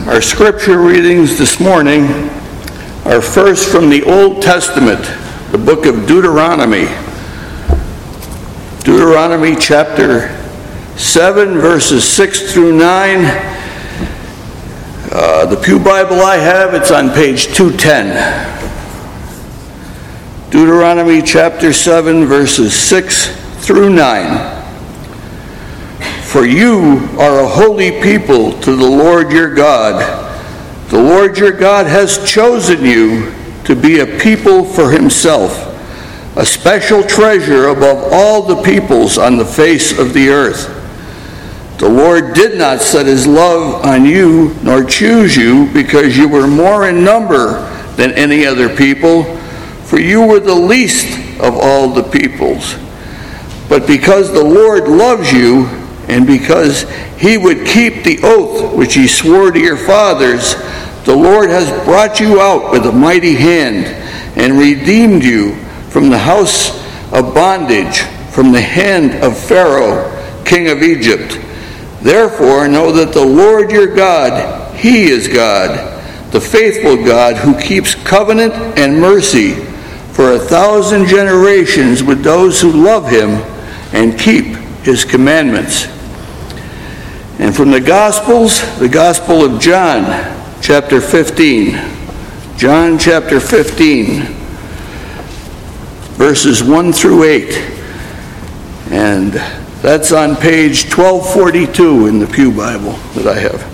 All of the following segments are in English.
Our scripture readings this morning are first from the Old Testament, the book of Deuteronomy. Deuteronomy chapter 7, verses 6 through 9. The Pew Bible I have, it's on page 210. Deuteronomy chapter 7, verses 6 through 9. For you are a holy people to the Lord your God. The Lord your God has chosen you to be a people for himself, a special treasure above all the peoples on the face of the earth. The Lord did not set his love on you, nor choose you, because you were more in number than any other people, for you were the least of all the peoples. But because the Lord loves you, and because he would keep the oath which he swore to your fathers, the Lord has brought you out with a mighty hand and redeemed you from the house of bondage, from the hand of Pharaoh, king of Egypt. Therefore know that the Lord your God, he is God, the faithful God who keeps covenant and mercy for 1,000 generations with those who love him and keep his commandments. And from the Gospels, the Gospel of John, chapter 15. John chapter 15, verses 1 through 8. And that's on page 1242 in the Pew Bible that I have.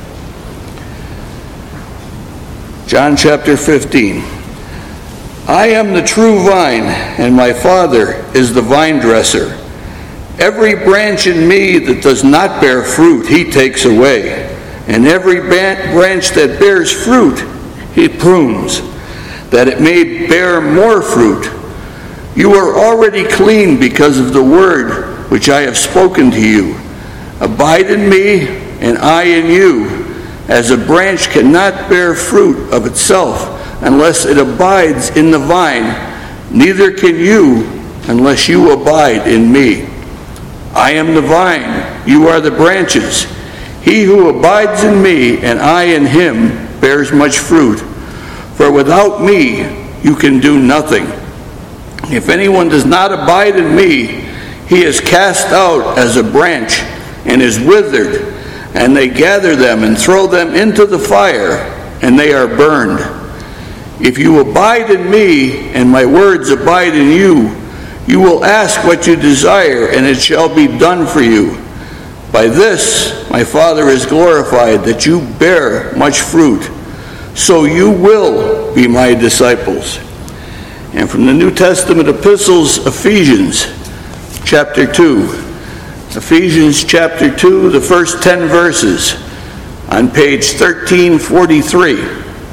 John chapter 15. I am the true vine, and my Father is the vine dresser. Every branch in me that does not bear fruit, he takes away. And every branch that bears fruit, he prunes, that it may bear more fruit. You are already clean because of the word which I have spoken to you. Abide in me, and I in you, as a branch cannot bear fruit of itself unless it abides in the vine, neither can you unless you abide in me. I am the vine, you are the branches. He who abides in me and I in him bears much fruit. For without me you can do nothing. If anyone does not abide in me, he is cast out as a branch and is withered, and they gather them and throw them into the fire, and they are burned. If you abide in me and my words abide in you, you will ask what you desire, and it shall be done for you. By this my Father is glorified, that you bear much fruit, so you will be my disciples. And from the New Testament epistles, Ephesians chapter 2. Ephesians chapter 2, the first 10 verses, on page 1343.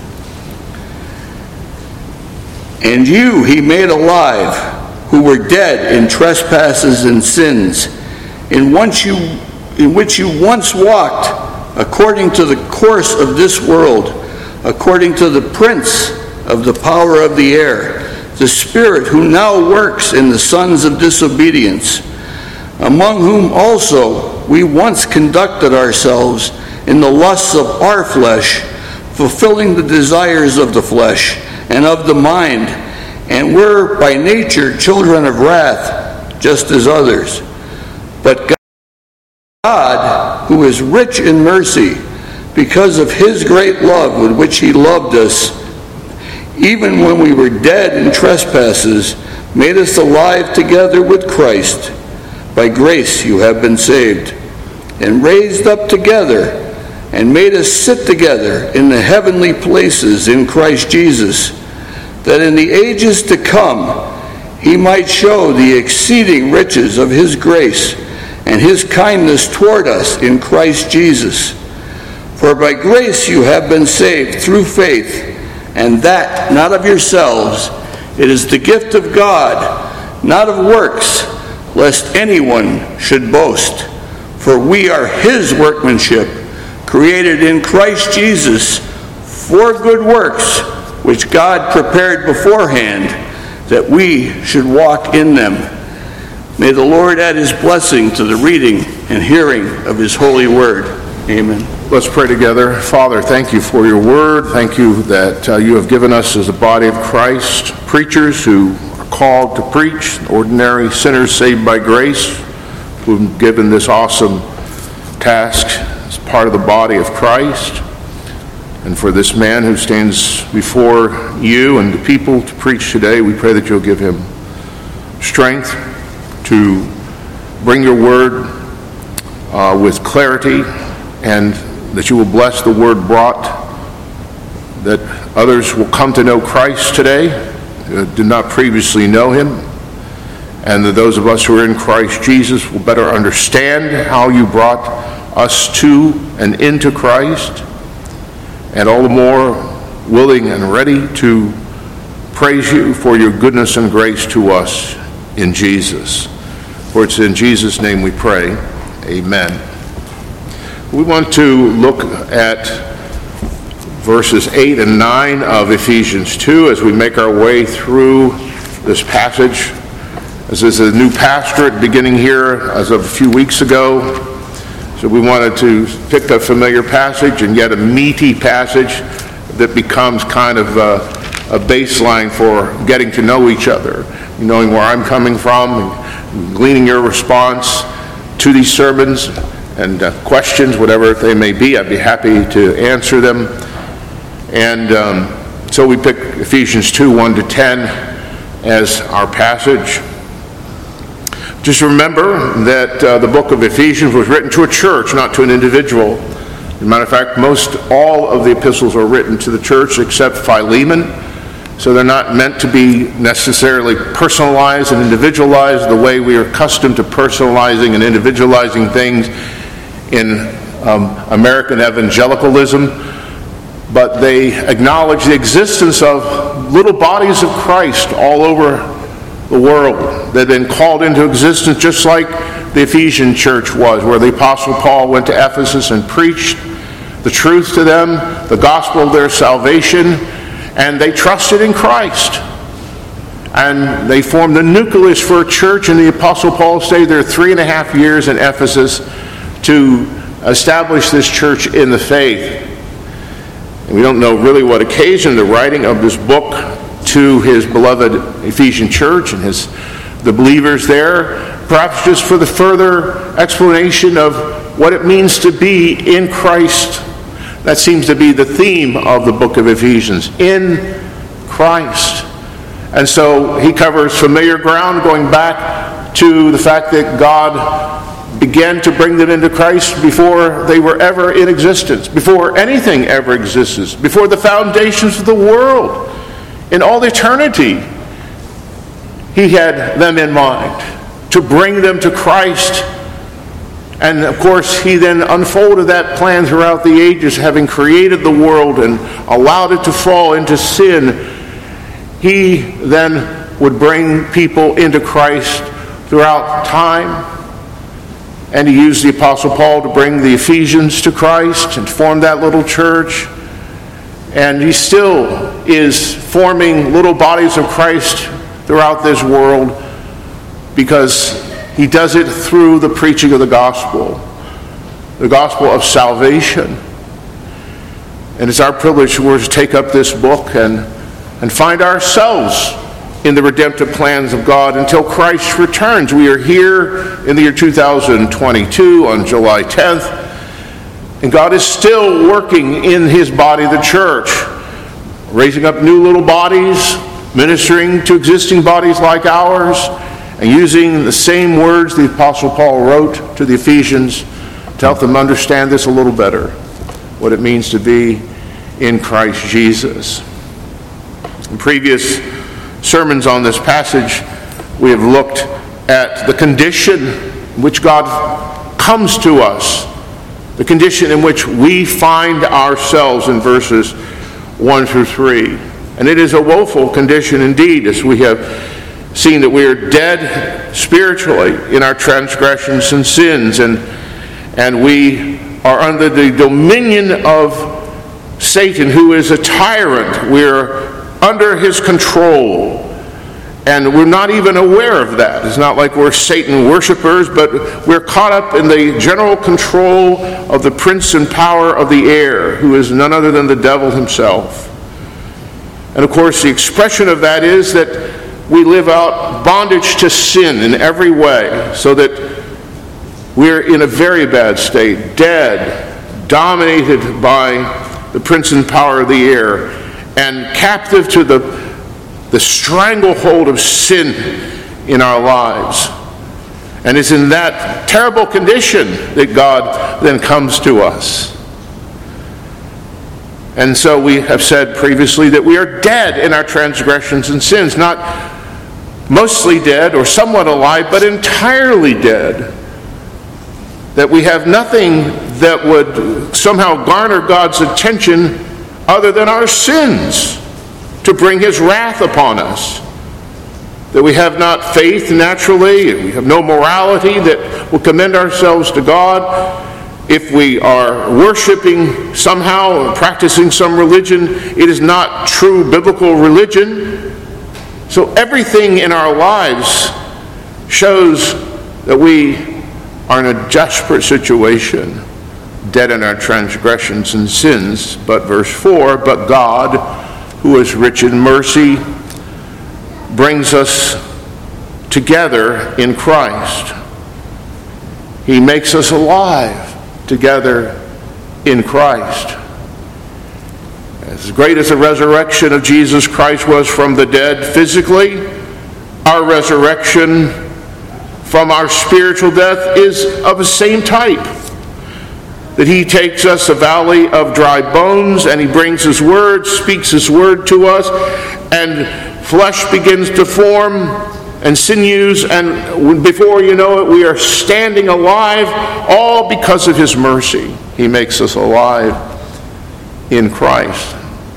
And you he made alive, who were dead in trespasses and sins, in which you once walked, according to the course of this world, according to the prince of the power of the air, the spirit who now works in the sons of disobedience, among whom also we once conducted ourselves in the lusts of our flesh, fulfilling the desires of the flesh and of the mind, and were by nature children of wrath, just as others. But God, who is rich in mercy, because of his great love with which he loved us, even when we were dead in trespasses, made us alive together with Christ. By grace you have been saved, and raised up together, and made us sit together in the heavenly places in Christ Jesus, that in the ages to come he might show the exceeding riches of his grace and his kindness toward us in Christ Jesus. For by grace you have been saved through faith, and that not of yourselves. It is the gift of God, not of works, lest anyone should boast. For we are his workmanship, created in Christ Jesus for good works, which God prepared beforehand, that we should walk in them. May the Lord add his blessing to the reading and hearing of his holy word. Amen. Let's pray together. Father, thank you for your word. Thank you that you have given us as a body of Christ preachers who are called to preach, ordinary sinners saved by grace, who've been given this awesome task as part of the body of Christ. And for this man who stands before you and the people to preach today, we pray that you'll give him strength to bring your word with clarity, and that you will bless the word brought, that others will come to know Christ today who did not previously know him, and that those of us who are in Christ Jesus will better understand how you brought us to and into Christ, and all the more willing and ready to praise you for your goodness and grace to us in Jesus. For it's in Jesus' name we pray. Amen. We want to look at verses 8 and 9 of Ephesians 2 as we make our way through this passage. This is a new pastorate beginning here as of a few weeks ago. So we wanted to pick a familiar passage and yet a meaty passage that becomes kind of a baseline for getting to know each other, knowing where I'm coming from, and gleaning your response to these sermons and questions, whatever they may be. I'd be happy to answer them. And so we pick Ephesians 2, 1 to 10 as our passage. Just remember that the book of Ephesians was written to a church, not to an individual. As a matter of fact, all of the epistles are written to the church except Philemon. So they're not meant to be necessarily personalized and individualized the way we are accustomed to personalizing and individualizing things in American evangelicalism. But they acknowledge the existence of little bodies of Christ all over the world that have been called into existence, just like the Ephesian church was, where the Apostle Paul went to Ephesus and preached the truth to them, the gospel of their salvation, and they trusted in Christ. And they formed the nucleus for a church, and the Apostle Paul stayed there 3.5 years in Ephesus to establish this church in the faith. And we don't know really what occasioned the writing of this book to his beloved Ephesian church and the believers there, perhaps just for the further explanation of what it means to be in Christ. That seems to be the theme of the book of Ephesians, in Christ. And so he covers familiar ground, going back to the fact that God began to bring them into Christ before they were ever in existence, before anything ever existed, before the foundations of the world. In all eternity, he had them in mind to bring them to Christ. And of course, he then unfolded that plan throughout the ages, having created the world and allowed it to fall into sin. He then would bring people into Christ throughout time. And he used the Apostle Paul to bring the Ephesians to Christ and form that little church. And he still is forming little bodies of Christ throughout this world, because he does it through the preaching of the gospel of salvation. And it's our privilege to take up this book and find ourselves in the redemptive plans of God until Christ returns. We are here in the year 2022 on July 10th. And God is still working in his body, the church, raising up new little bodies, ministering to existing bodies like ours, and using the same words the Apostle Paul wrote to the Ephesians to help them understand this a little better, what it means to be in Christ Jesus. In previous sermons on this passage, we have looked at the condition in which God comes to us, the condition in which we find ourselves in verses 1 through 3. And it is a woeful condition indeed, as we have seen that we are dead spiritually in our transgressions and sins, and we are under the dominion of Satan, who is a tyrant. We are under his control. And we're not even aware of that. It's not like we're Satan worshipers, but we're caught up in the general control of the prince and power of the air, who is none other than the devil himself. And of course, the expression of that is that we live out bondage to sin in every way, so that we're in a very bad state, dead, dominated by the prince and power of the air, and captive to the stranglehold of sin in our lives. And it's in that terrible condition that God then comes to us. And so we have said previously that we are dead in our transgressions and sins, not mostly dead or somewhat alive, but entirely dead. That we have nothing that would somehow garner God's attention other than our sins to bring his wrath upon us. That we have not faith naturally, we have no morality that will commend ourselves to God. If we are worshiping somehow or practicing some religion, it is not true biblical religion. So everything in our lives shows that we are in a desperate situation, dead in our transgressions and sins. But verse 4, but God, who is rich in mercy, brings us together in Christ. He makes us alive together in Christ. As great as the resurrection of Jesus Christ was from the dead physically, our resurrection from our spiritual death is of the same type. That he takes us a valley of dry bones and he brings his word, speaks his word to us, and flesh begins to form and sinews, and before you know it, we are standing alive, all because of his mercy. He makes us alive in Christ.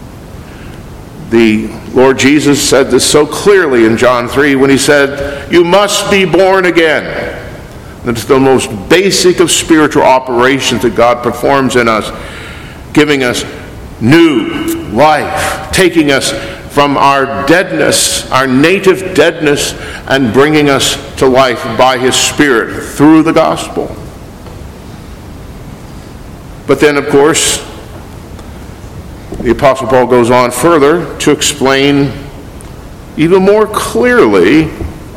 The Lord Jesus said this so clearly in John 3 when he said, "You must be born again." That's the most basic of spiritual operations that God performs in us, giving us new life, taking us from our deadness, our native deadness, and bringing us to life by his Spirit through the gospel. But then, of course, the Apostle Paul goes on further to explain even more clearly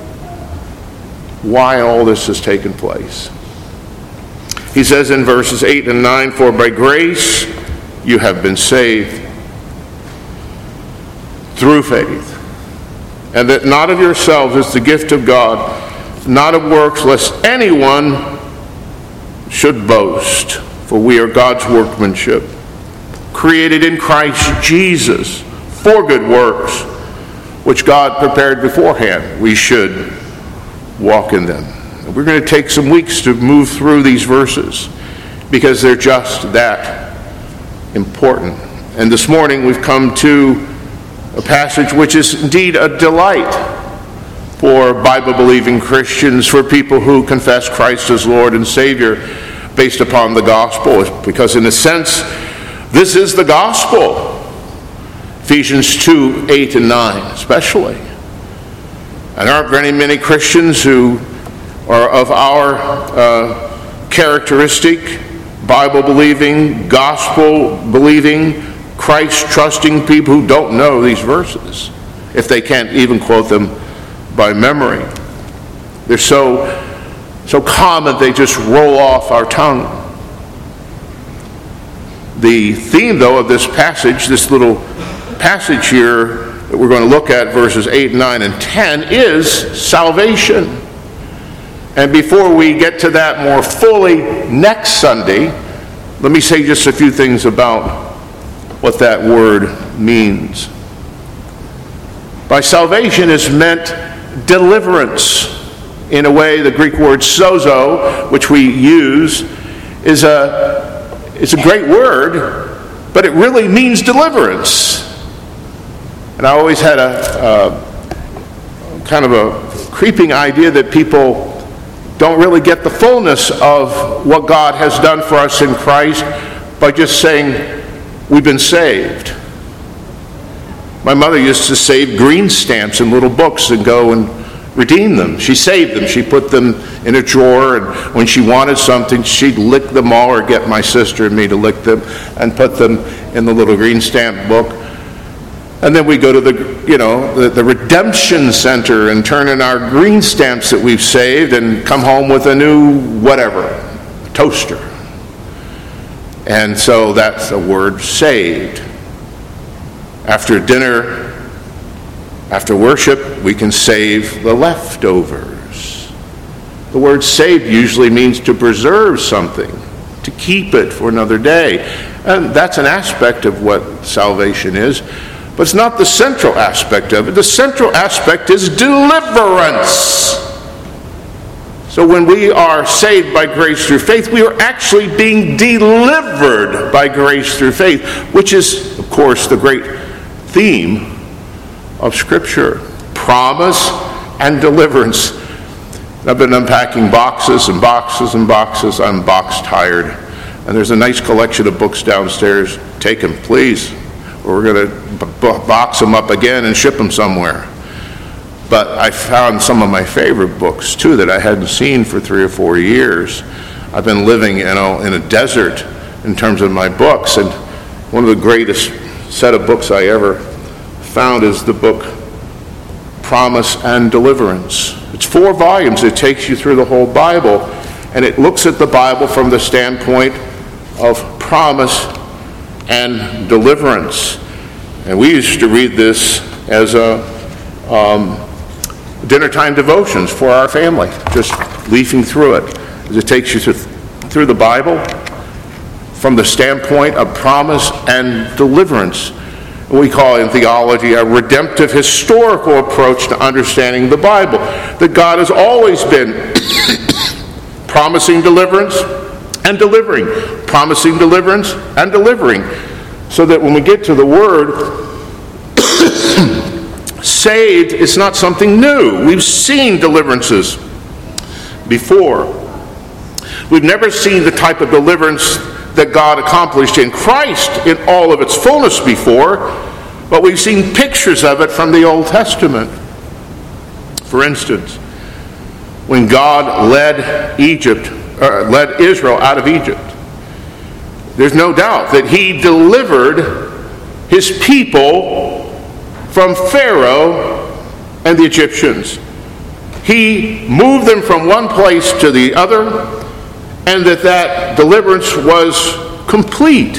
why all this has taken place. He says in verses 8 and 9, "For by grace you have been saved through faith, and that not of yourselves is the gift of God, not of works, lest anyone should boast. For we are God's workmanship, created in Christ Jesus for good works, which God prepared beforehand we should walk in them." We're going to take some weeks to move through these verses because they're just that important. And this morning we've come to a passage which is indeed a delight for Bible-believing Christians, for people who confess Christ as Lord and Savior based upon the gospel, because in a sense, this is the gospel. Ephesians 2, 8 and 9 especially. And aren't very many Christians who are of our characteristic, Bible-believing, gospel-believing, Christ-trusting people who don't know these verses, if they can't even quote them by memory. They're so common they just roll off our tongue. The theme, though, of this passage, this little passage here that we're going to look at, verses 8, 9, and 10, is salvation. And before we get to that more fully next Sunday, let me say just a few things about what that word means. By salvation is meant deliverance. In a way, the Greek word sozo, which we use, it's a great word, but it really means deliverance. And I always had a kind of a creeping idea that people don't really get the fullness of what God has done for us in Christ by just saying we've been saved. My mother used to save green stamps in little books and go and redeem them. She saved them. She put them in a drawer, and when she wanted something, she'd lick them all or get my sister and me to lick them and put them in the little green stamp book. And then we go to the redemption center and turn in our green stamps that we've saved and come home with a new whatever, toaster. And so that's the word saved. After dinner, after worship, we can save the leftovers. The word saved usually means to preserve something, to keep it for another day. And that's an aspect of what salvation is. But it's not the central aspect of it. The central aspect is deliverance. So when we are saved by grace through faith, we are actually being delivered by grace through faith, which is, of course, the great theme of Scripture. Promise and deliverance. I've been unpacking boxes and boxes and boxes. I'm box tired. And there's a nice collection of books downstairs. Take them, please. Or we're going to box them up again and ship them somewhere. But I found some of my favorite books, too, that I hadn't seen for 3 or 4 years. I've been living, in a desert in terms of my books. And one of the greatest set of books I ever found is the book Promise and Deliverance. It's 4 volumes. It takes you through the whole Bible. And it looks at the Bible from the standpoint of promise and deliverance. And we used to read this as a dinner time devotions for our family, just leafing through it, as it takes you through the Bible from the standpoint of promise and deliverance. We call in theology a redemptive historical approach to understanding the Bible, that God has always been promising deliverance and delivering, promising deliverance and delivering, so that when we get to the word saved, it's not something new. We've seen deliverances before. We've never seen the type of deliverance that God accomplished in Christ in all of its fullness before, but we've seen pictures of it from the Old Testament. For instance, when God led Israel out of Egypt, there's no doubt that he delivered his people from Pharaoh and the Egyptians. He moved them from one place to the other, and that deliverance was complete.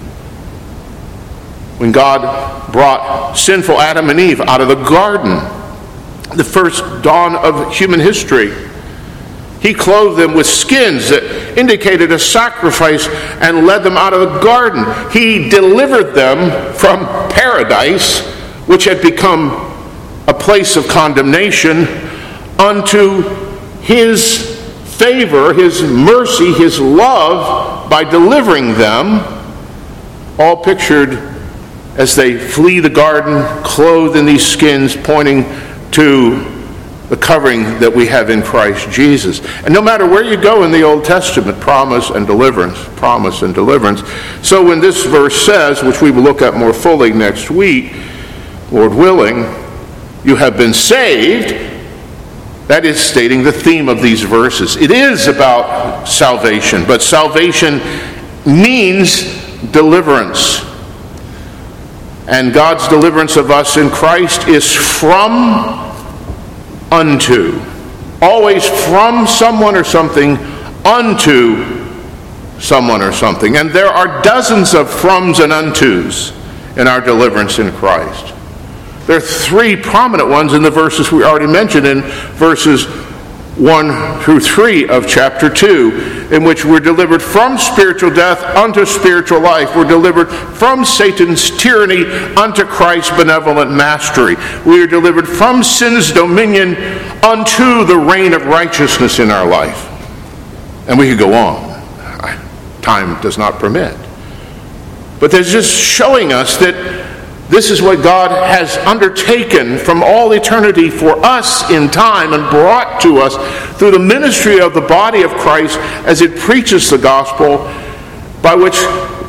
When God brought sinful Adam and Eve out of the garden, the first dawn of human history, he clothed them with skins that indicated a sacrifice and led them out of the garden. He delivered them from paradise, which had become a place of condemnation, unto his favor, his mercy, his love, by delivering them, all pictured as they flee the garden, clothed in these skins, pointing to the covering that we have in Christ Jesus. And no matter where you go in the Old Testament, promise and deliverance, promise and deliverance. So when this verse says, which we will look at more fully next week, Lord willing, you have been saved, that is stating the theme of these verses. It is about salvation, but salvation means deliverance. And God's deliverance of us in Christ is from unto. Always from someone or something unto someone or something. And there are dozens of froms and untos in our deliverance in Christ. There are 3 prominent ones in the verses we already mentioned, in verses 1 through 3 of chapter 2, in which we're delivered from spiritual death unto spiritual life. We're delivered from Satan's tyranny unto Christ's benevolent mastery. We are delivered from sin's dominion unto the reign of righteousness in our life. And we could go on. Time does not permit. But there's just showing us that this is what God has undertaken from all eternity for us in time and brought to us through the ministry of the body of Christ as it preaches the gospel, by which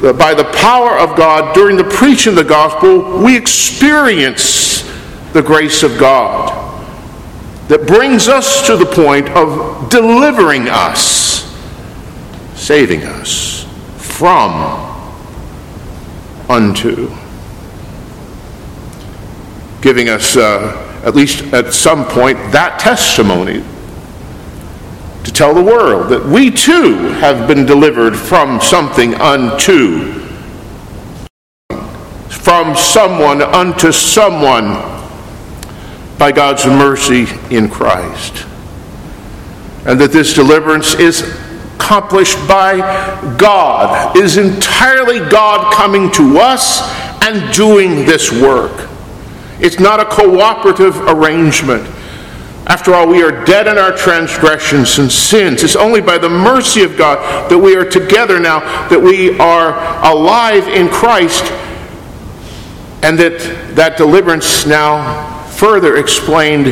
by the power of God, during the preaching of the gospel, we experience the grace of God that brings us to the point of delivering us, saving us from unto, giving us, at least at some point, that testimony to tell the world that we too have been delivered from something unto, from someone unto someone, by God's mercy in Christ. And that this deliverance is accomplished by God. It is entirely God coming to us and doing this work. It's not a cooperative arrangement. After all, we are dead in our transgressions and sins. It's only by the mercy of God that we are together now, that we are alive in Christ, and that deliverance, now further explained,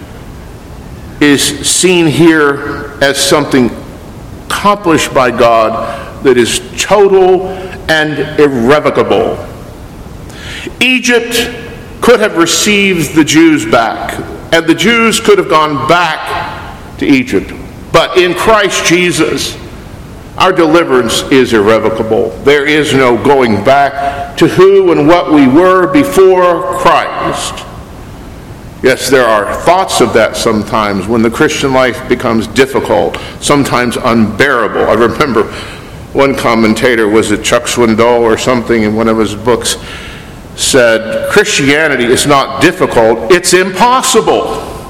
is seen here as something accomplished by God that is total and irrevocable. Egypt could have received the Jews back, and the Jews could have gone back to Egypt. But in Christ Jesus, our deliverance is irrevocable. There is no going back to who and what we were before Christ. Yes, there are thoughts of that sometimes when the Christian life becomes difficult, sometimes unbearable. I remember one commentator, was it Chuck Swindoll or something, in one of his books, said, Christianity is not difficult, it's impossible.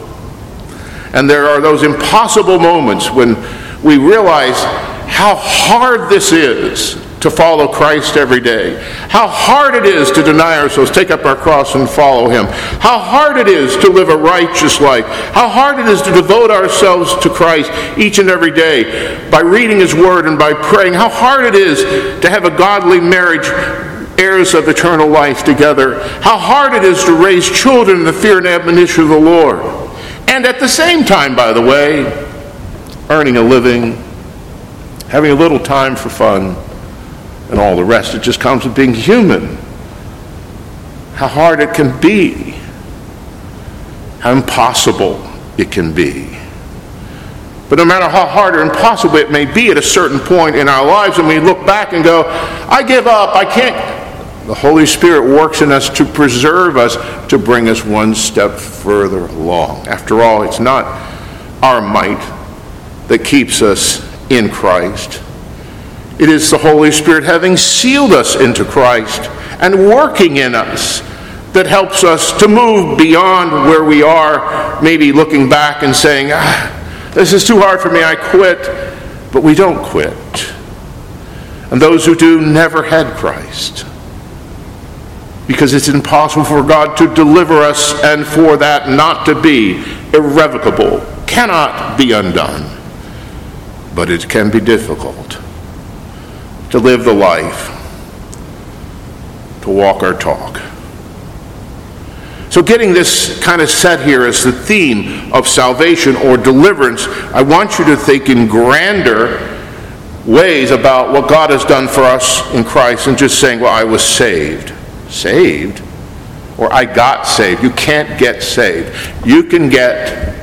And there are those impossible moments when we realize how hard this is to follow Christ every day. How hard it is to deny ourselves, take up our cross and follow Him. How hard it is to live a righteous life. How hard it is to devote ourselves to Christ each and every day by reading His Word and by praying. How hard it is to have a godly marriage, heirs of eternal life together. How hard it is to raise children in the fear and admonition of the Lord. And at the same time, by the way, earning a living, having a little time for fun, and all the rest. It just comes with being human. How hard it can be. How impossible it can be. But no matter how hard or impossible it may be at a certain point in our lives, and we look back and go, I give up, I can't. The Holy Spirit works in us to preserve us, to bring us one step further along. After all, it's not our might that keeps us in Christ. It is the Holy Spirit having sealed us into Christ and working in us that helps us to move beyond where we are, maybe looking back and saying, this is too hard for me, I quit. But we don't quit. And those who do never had Christ. Because it's impossible for God to deliver us and for that not to be irrevocable, cannot be undone. But it can be difficult to live the life, to walk our talk. So getting this kind of set here as the theme of salvation or deliverance, I want you to think in grander ways about what God has done for us in Christ and just saying, well, I was saved. Saved? Or I got saved. You can't get saved. You can get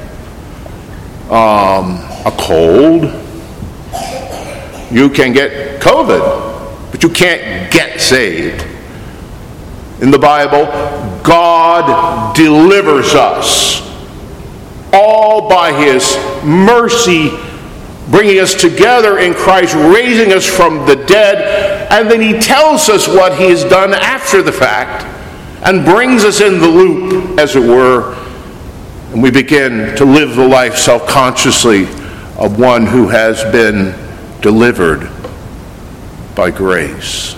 a cold. You can get COVID, but you can't get saved. In the Bible, God delivers us all by His mercy, bringing us together in Christ, raising us from the dead, and then He tells us what He has done after the fact and brings us in the loop, as it were, and we begin to live the life self-consciously of one who has been delivered by grace.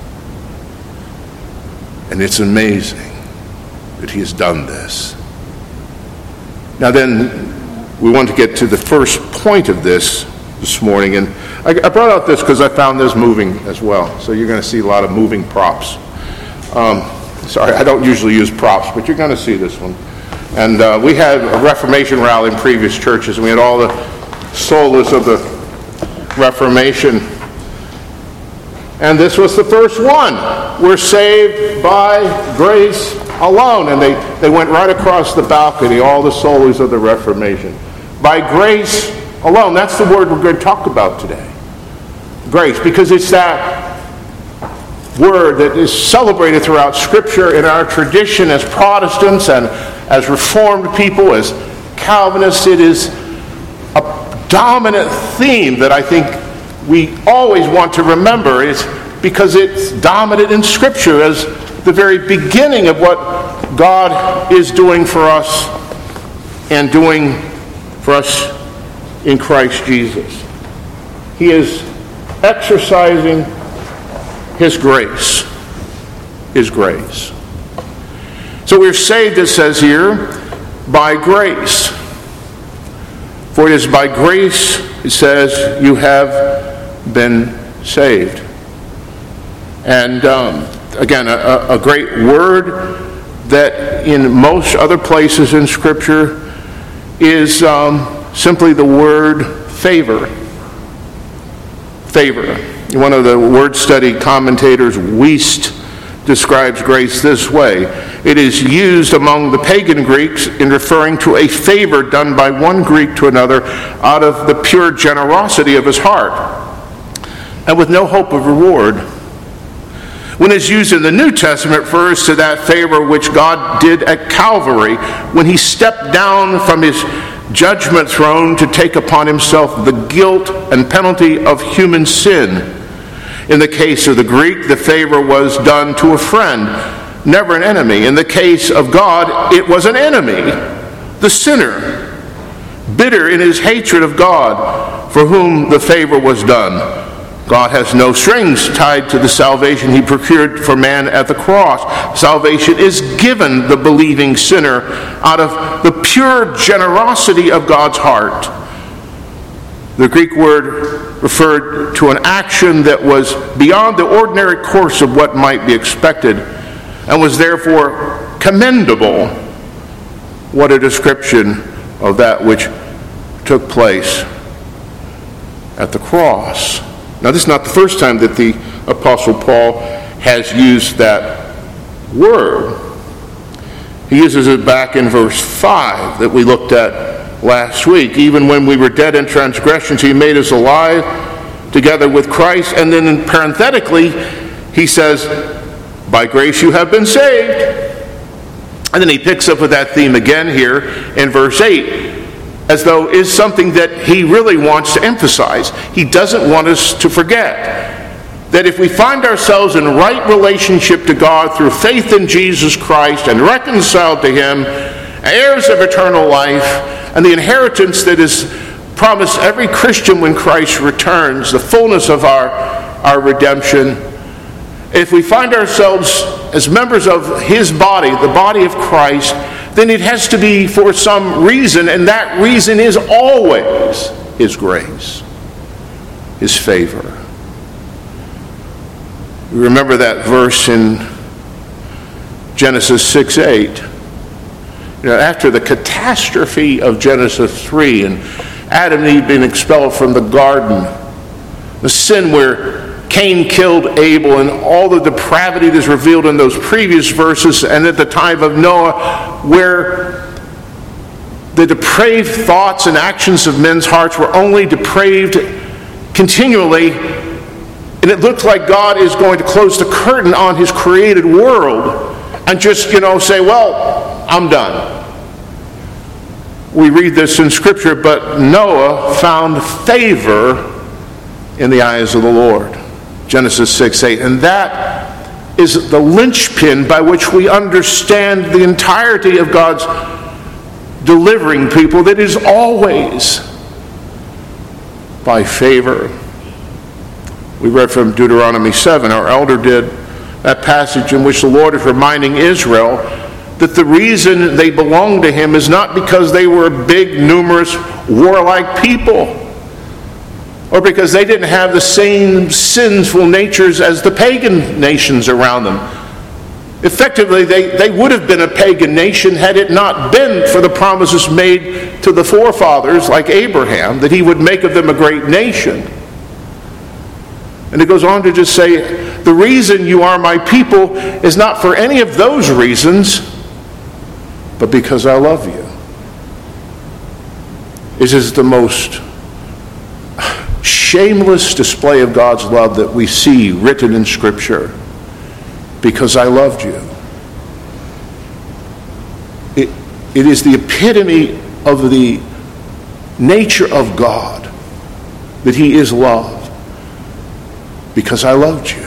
And it's amazing that He has done this. Now then, we want to get to the first point of this morning, and I brought out this because I found this moving as well. So you're going to see a lot of moving props. Sorry, I don't usually use props, but you're going to see this one. And we had a Reformation rally in previous churches, and we had all the solas of the Reformation. And this was the first one. We're saved by grace alone. And they went right across the balcony, all the solas of the Reformation. By grace alone. That's the word we're going to talk about today. Grace. Because it's that word that is celebrated throughout Scripture in our tradition as Protestants and as Reformed people, as Calvinists. It is a dominant theme that I think we always want to remember. It's because it's dominant in Scripture as the very beginning of what God is doing for us and doing for us in Christ Jesus. He is exercising His grace. His grace. So we're saved, it says here, by grace. For it is by grace, it says, you have been saved. And again, a great word that in most other places in Scripture is simply the word favor. Favor. One of the word study commentators, Wuest, describes grace this way. It is used among the pagan Greeks in referring to a favor done by one Greek to another out of the pure generosity of his heart and with no hope of reward. When it's used in the New Testament, it refers to that favor which God did at Calvary when He stepped down from His judgment throne to take upon Himself the guilt and penalty of human sin. In the case of the Greek, the favor was done to a friend, never an enemy. In the case of God, it was an enemy, the sinner, bitter in his hatred of God, for whom the favor was done. God has no strings tied to the salvation He procured for man at the cross. Salvation is given the believing sinner out of the pure generosity of God's heart. The Greek word referred to an action that was beyond the ordinary course of what might be expected and was therefore commendable. What a description of that which took place at the cross. Now, this is not the first time that the Apostle Paul has used that word. He uses it back in verse 5 that we looked at last week. Even when we were dead in transgressions, He made us alive together with Christ. And then parenthetically, he says, by grace you have been saved. And then he picks up with that theme again here in verse 8. As though is something that he really wants to emphasize. He doesn't want us to forget that if we find ourselves in right relationship to God through faith in Jesus Christ and reconciled to Him, heirs of eternal life, and the inheritance that is promised every Christian when Christ returns, the fullness of our redemption, if we find ourselves as members of His body, the body of Christ, then it has to be for some reason, and that reason is always His grace, His favor. You remember that verse in Genesis 6:8. After the catastrophe of Genesis 3 and Adam and Eve being expelled from the garden, the sin where Cain killed Abel and all the depravity that is revealed in those previous verses, and at the time of Noah, where the depraved thoughts and actions of men's hearts were only depraved continually, and it looked like God is going to close the curtain on His created world and just, say, well, I'm done. We read this in Scripture, but Noah found favor in the eyes of the Lord. Genesis 6:8. And that is the linchpin by which we understand the entirety of God's delivering people, that is always by favor. We read from Deuteronomy 7, our elder did, that passage in which the Lord is reminding Israel that the reason they belong to Him is not because they were big, numerous, warlike people, or because they didn't have the same sinful natures as the pagan nations around them. Effectively, they would have been a pagan nation had it not been for the promises made to the forefathers, like Abraham, that he would make of them a great nation. And it goes on to just say, the reason you are my people is not for any of those reasons, but because I love you. It is the most shameless display of God's love that we see written in Scripture. Because I loved you. It is the epitome of the nature of God, that he is love. Because I loved you.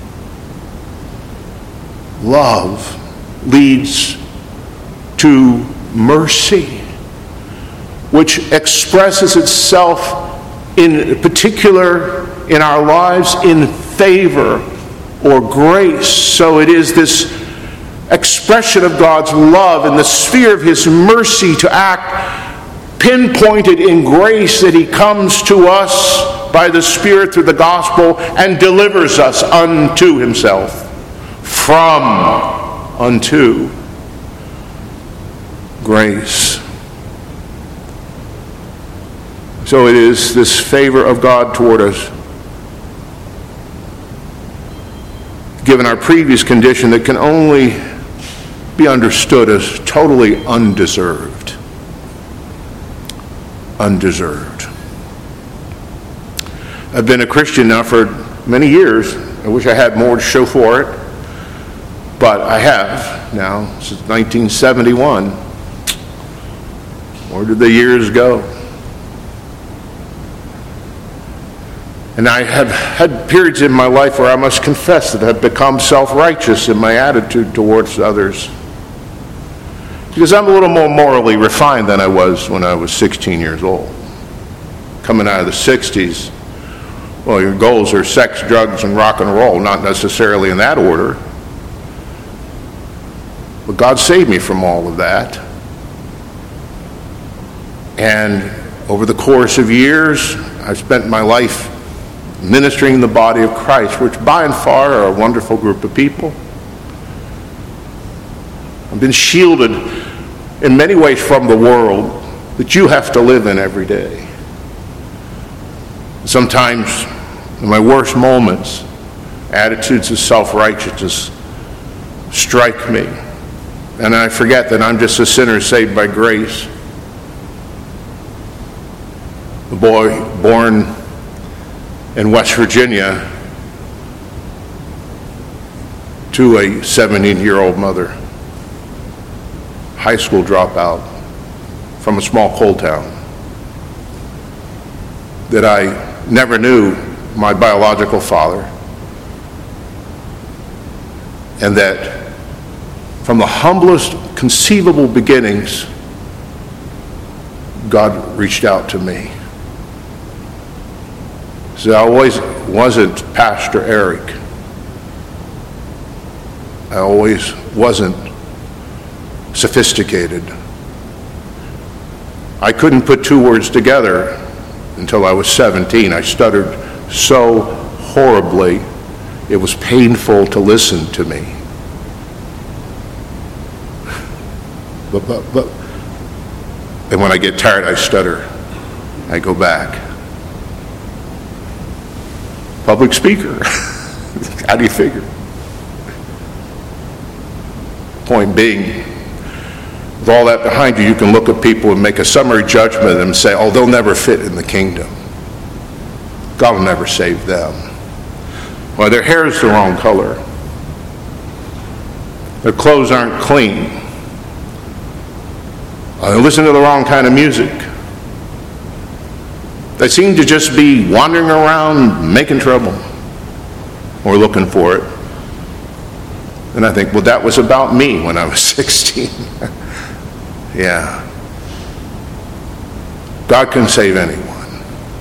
Love leads to mercy, which expresses itself in particular in our lives in favor or grace. So it is this expression of God's love in the sphere of his mercy to act pinpointed in grace, that he comes to us by the Spirit through the gospel and delivers us unto himself, from unto grace. So it is this favor of God toward us, given our previous condition, that can only be understood as totally undeserved. Undeserved. I've been a Christian now for many years. I wish I had more to show for it, but I have now since 1971. Where did the years go? And I have had periods in my life where I must confess that I've become self-righteous in my attitude towards others. Because I'm a little more morally refined than I was when I was 16 years old. Coming out of the 60s, well, your goals are sex, drugs, and rock and roll, not necessarily in that order. But God saved me from all of that. And over the course of years, I've spent my life ministering the body of Christ, which by and far are a wonderful group of people. I've been shielded in many ways from the world that you have to live in every day. Sometimes, in my worst moments, attitudes of self-righteousness strike me, and I forget that I'm just a sinner saved by grace. A boy born in West Virginia to a 17-year-old mother, high school dropout from a small coal town, that I never knew my biological father, and that from the humblest conceivable beginnings, God reached out to me. So I always wasn't Pastor Eric. I always wasn't sophisticated. I couldn't put two words together until I was 17. I stuttered so horribly, it was painful to listen to me. But, and when I get tired, I stutter. I go back. Public speaker. How do you figure? Point being, with all that behind you, you can look at people and make a summary judgment and say, oh, they'll never fit in the kingdom. God will never save them. Well, their hair is the wrong color. Their clothes aren't clean. They listen to the wrong kind of music. They seem to just be wandering around making trouble or looking for it. And I think, well, that was about me when I was 16. Yeah. God can save anyone.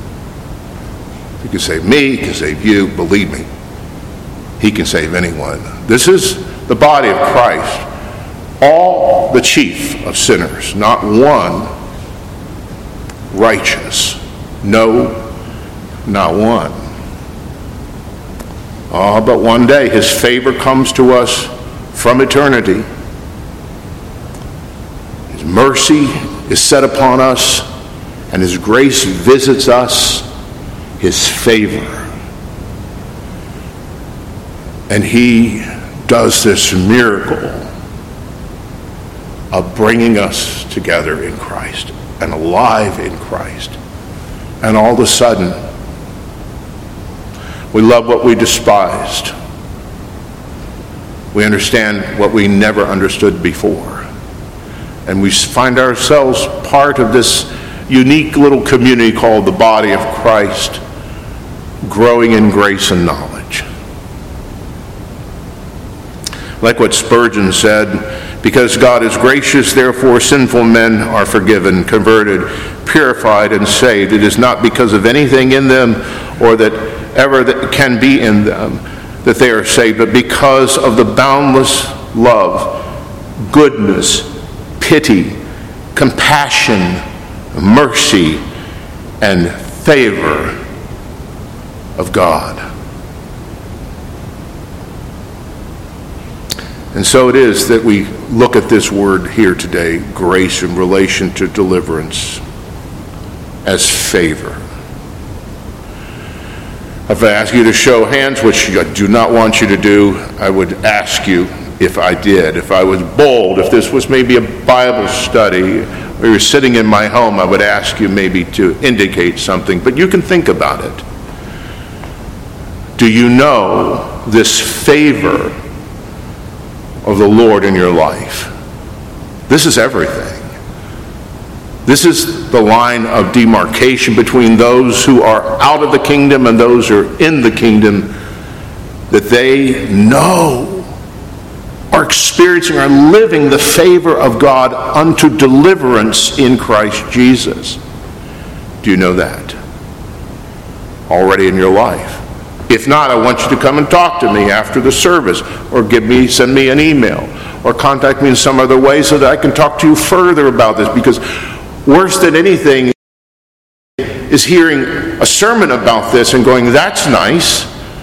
He can save me, he can save you, believe me. He can save anyone. This is the body of Christ. All the chief of sinners, not one righteous. No, not one. But one day his favor comes to us from eternity. His mercy is set upon us, and his grace visits us. His favor And he does this miracle of bringing us together in Christ and alive in Christ. And all of a sudden, we love what we despised. We understand what we never understood before. And we find ourselves part of this unique little community called the body of Christ, growing in grace and knowledge. Like what Spurgeon said, because God is gracious, therefore sinful men are forgiven, converted, purified, and saved. It is not because of anything in them or that ever that can be in them that they are saved, but because of the boundless love, goodness, pity, compassion, mercy, and favor of God. And so it is that we look at this word here today, grace, in relation to deliverance, as favor. If I ask you to show hands, which I do not want you to do, I would ask you if I did. If I was bold, if this was maybe a Bible study, or you're sitting in my home, I would ask you maybe to indicate something, but you can think about it. Do you know this favor of the Lord in your life? This is everything. This is the line of demarcation between those who are out of the kingdom and those who are in the kingdom, that they know, are experiencing, are living the favor of God unto deliverance in Christ Jesus. Do you know that already in your life? If not, I want you to come and talk to me after the service, or send me an email, or contact me in some other way so that I can talk to you further about this, because worse than anything is hearing a sermon about this and going, that's nice,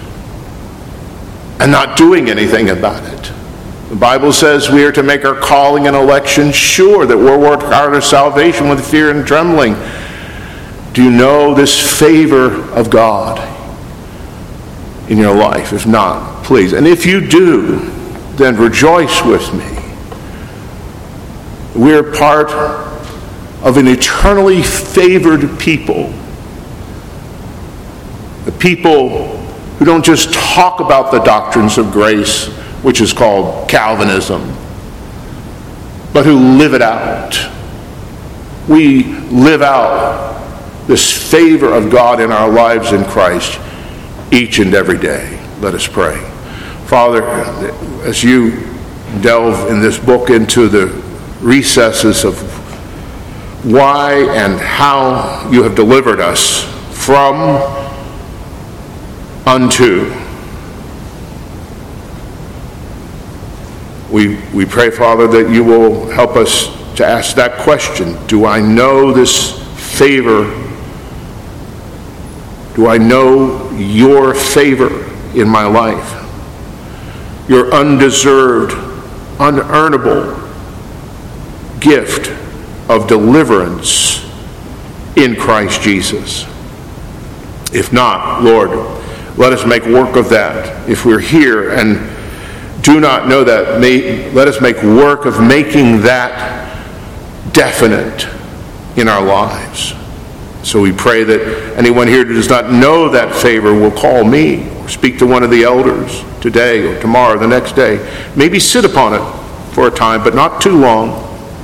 and not doing anything about it. The Bible says we are to make our calling and election sure, that we'll work out our salvation with fear and trembling. Do you know this favor of God in your life? If not, please. And if you do, then rejoice with me. We're part of an eternally favored people. The people who don't just talk about the doctrines of grace, which is called Calvinism, but who live it out. We live out this favor of God in our lives in Christ each and every day. Let us pray. Father, as you delve in this book into the recesses of why and how you have delivered us from unto, we pray, Father, that you will help us to ask that question. Do I know this favor? Do I know your favor in my life? Your undeserved, unearnable gift of deliverance in Christ Jesus. If not, Lord, let us make work of that. If we're here and do not know that, let us make work of making that definite in our lives. So we pray that anyone here who does not know that favor will call me or speak to one of the elders today or tomorrow or the next day. Maybe sit upon it for a time, but not too long,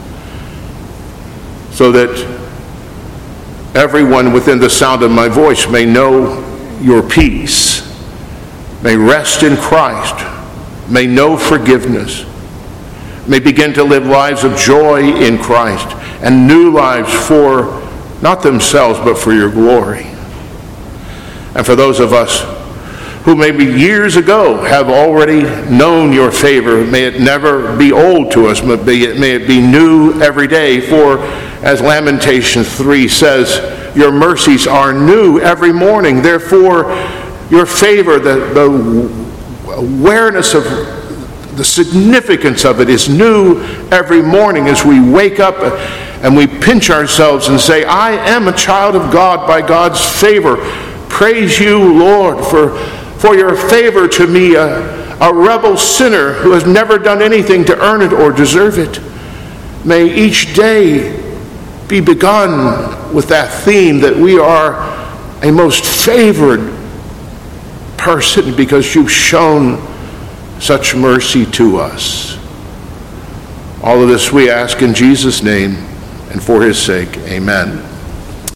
so that everyone within the sound of my voice may know your peace, may rest in Christ, may know forgiveness, may begin to live lives of joy in Christ, and new lives for not themselves, but for your glory. And for those of us who maybe years ago have already known your favor, may it never be old to us, but may it be new every day. For as Lamentations 3 says, your mercies are new every morning. Therefore, your favor, the awareness of the significance of it is new every morning as we wake up and we pinch ourselves and say, I am a child of God by God's favor. Praise you, Lord, for your favor to me, a a rebel sinner who has never done anything to earn it or deserve it. May each day be begun with that theme that we are a most favored person because you've shown such mercy to us. All of this we ask in Jesus' name and for his sake. Amen.